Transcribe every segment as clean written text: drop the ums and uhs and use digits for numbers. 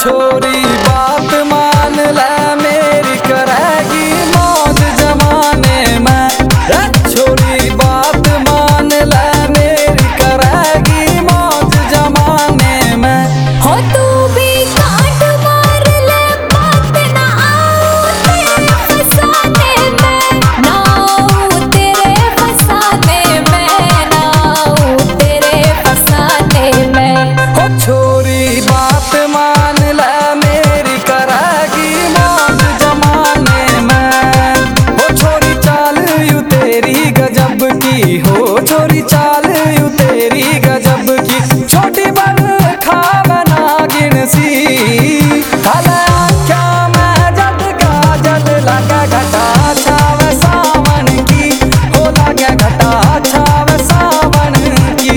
छोरी बात मान ले मेरी करेगी मौज जमाने में। छोरी बात मान ले मेरी करेगी मौज जमाने में। हो तू भी काट मार ले बात ना आऊं तेरे फसाने में, ना आऊं तेरे फसाने में, ना आऊं तेरे फसाने में। हो छोरी बात मान ले मेरी करेगी मौज जमाने में। हो छोरी चाल यूं तेरी गजब की, हो छोरी चाल यूं तेरी गजब की। छोटी बन खावे नागिन सी, काले आँखों में जद काजल लगे घटा छावे सावन की, हो लगे घटा छावे सावन की।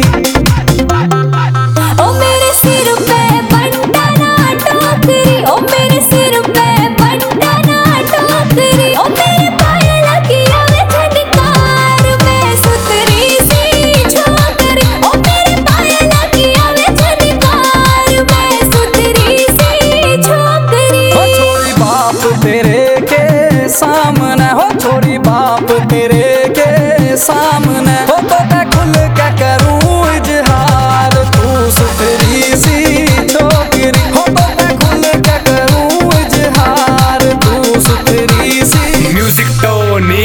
ओ मेरे सिर पे बंटा ना टोकरी, ओ मेरे सिर पे बंटा ना टोकरी। ओ मेरे पायल की आवे झनकार में सुतरी सी झोंकरी। ओ मेरे पायल की आवे झनकार में सुतरी सी झोंकरी। हो छोरी बाप तेरे के सामने, हो छोरी बाप तेरे के सामने। हो तो मैं खुल के करूं इजहार, तू सुथरी सी छोकरी। हो तो मैं खुल के करूं इजहार, तू सुथरी सी। Music Tony.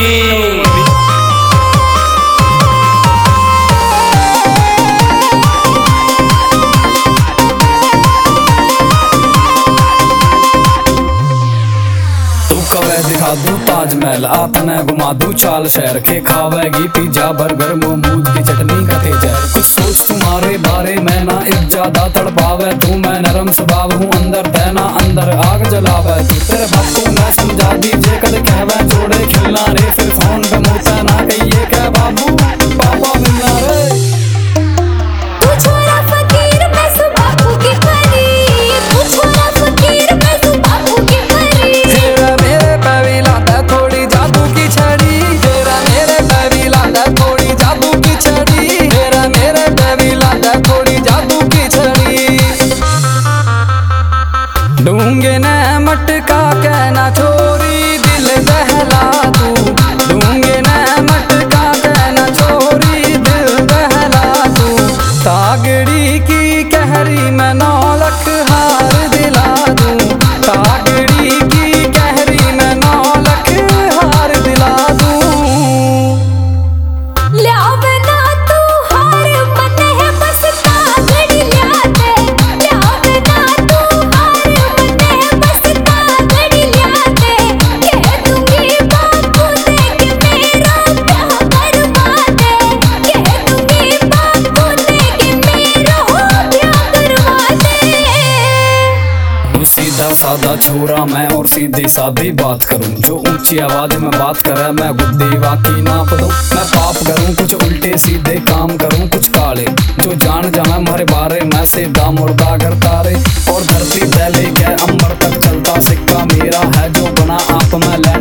कवे दिखा दूं ताजमहल आपने घुमा दूं चाल शहर के। खावेगी पिज्जा बर्गर मोमोज की चटनी का तेजर। कुछ सोच तुम्हारे बारे में ना एक ज्यादा तड़पावे तू। मैं नरम स्वभाव हूँ अंदर तैना अंदर आग जलावे तू। तेरे बाप को मैं समझा दीजिए कद कहवे जोड़े खिलना रे। फिर फोन पे मुझसे ना कहिए कह बाबू पापा मिलना रे। तू छोरा फकीर मैं सु बापू की परी, तू छोरा फकीर मैं सु बापू की परी। तेरा मेरे पे भी लाता थोड़ी जादू की छड़ी, तेरा मेरे पे भी लाता थोड़ी जादू की छड़ी। तेरा मेरे पे भी लाता थोड़ी जादू की छड़ी। डूंगे ने मटका कहना छोरी दिल दहला तू। डूंगे ने मटका कहना छोरी दिल दहला तू। तागड़ी की कहरी में 9 लाख हार दिला दूं। तागड़ी की कहरी में 9 लाख हार दिला दूं। ल्यावे ना तू हार मने है बस तागड़ी ल्याते। ल्यावे ना तू हार मने है बस तागड़ी ल्याते। कह दूंगी बापू ने कि मेरा ब्याह करवा दे। कह दूंगी बापू ने कि मेरा ब्याह करवा दे। सीधा सादा छोरा मैं और सीधी सादी बात करूं। जो ऊंची आवाज में बात करे मैं बुद्धि वाकी नाप दूं। मैं पाप करूं कुछ उल्टे सीधे काम करूं कुछ काले। जो जान जावे हमारे बारे में सीधा मुर्दा करता रे। और धरती पहले के अंबर तक चलता सिक्का मेरा है जो बना आप में ले